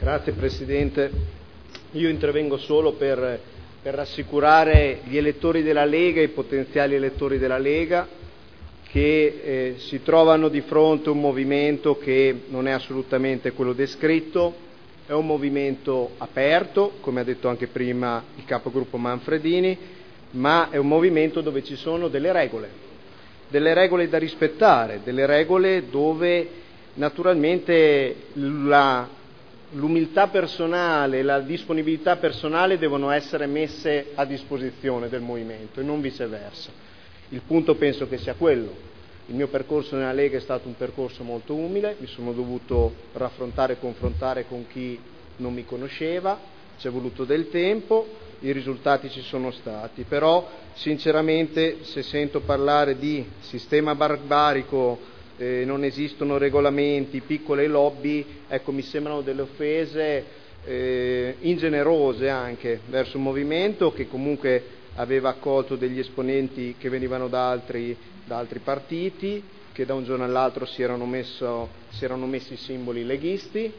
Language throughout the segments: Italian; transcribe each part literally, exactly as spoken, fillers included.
Grazie Presidente. Io intervengo solo per, per rassicurare gli elettori della Lega e i potenziali elettori della Lega che eh, si trovano di fronte a un movimento che non è assolutamente quello descritto, è un movimento aperto, come ha detto anche prima il capogruppo Manfredini, ma è un movimento dove ci sono delle regole, delle regole da rispettare, delle regole dove naturalmente la, l'umiltà personale, la disponibilità personale devono essere messe a disposizione del movimento e non viceversa. Il punto penso che sia quello. Il mio percorso nella Lega è stato un percorso molto umile, mi sono dovuto raffrontare e confrontare con chi non mi conosceva, ci è voluto del tempo, i risultati ci sono stati, però sinceramente se sento parlare di sistema barbarico, eh, non esistono regolamenti, piccole lobby, ecco mi sembrano delle offese eh, ingenerose anche verso un movimento che comunque aveva accolto degli esponenti che venivano da altri, da altri partiti, che da un giorno all'altro si erano, messo, si erano messi simboli leghisti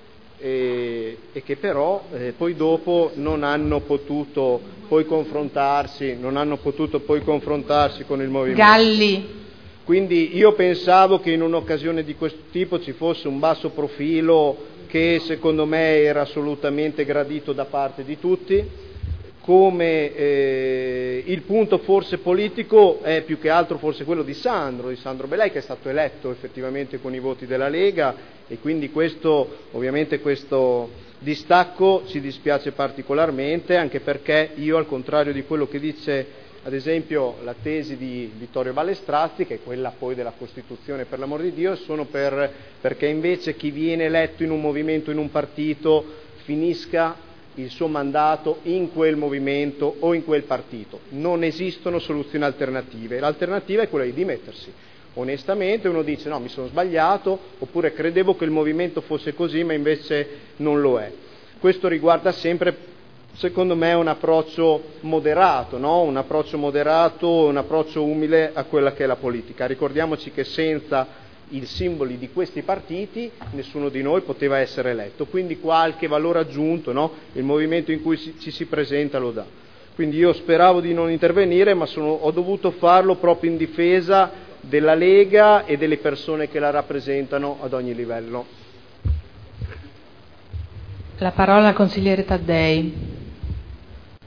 e, e che però eh, poi dopo non hanno potuto poi confrontarsi, non hanno potuto poi confrontarsi con il movimento. Galli. Quindi io pensavo che in un'occasione di questo tipo ci fosse un basso profilo che secondo me era assolutamente gradito da parte di tutti. Come eh, il punto forse politico è più che altro forse quello di Sandro, di Sandro Belei, che è stato eletto effettivamente con i voti della Lega e quindi questo, ovviamente questo distacco ci dispiace particolarmente, anche perché io, al contrario di quello che dice ad esempio la tesi di Vittorio Ballestrazzi, che è quella poi della Costituzione per l'amor di Dio, sono per, perché invece chi viene eletto in un movimento, in un partito, finisca il suo mandato in quel movimento o in quel partito. Non esistono soluzioni alternative, l'alternativa è quella di dimettersi. Onestamente uno dice no, mi sono sbagliato, oppure credevo che il movimento fosse così ma invece non lo è. Questo riguarda sempre, secondo me, un approccio moderato, no? Un approccio moderato, un approccio umile a quella che è la politica. Ricordiamoci che senza i simboli di questi partiti nessuno di noi poteva essere eletto, quindi qualche valore aggiunto, no? Il movimento in cui si, ci si presenta lo dà. Quindi io speravo di non intervenire, ma sono, ho dovuto farlo proprio in difesa della Lega e delle persone che la rappresentano ad ogni livello. La parola al consigliere Taddei.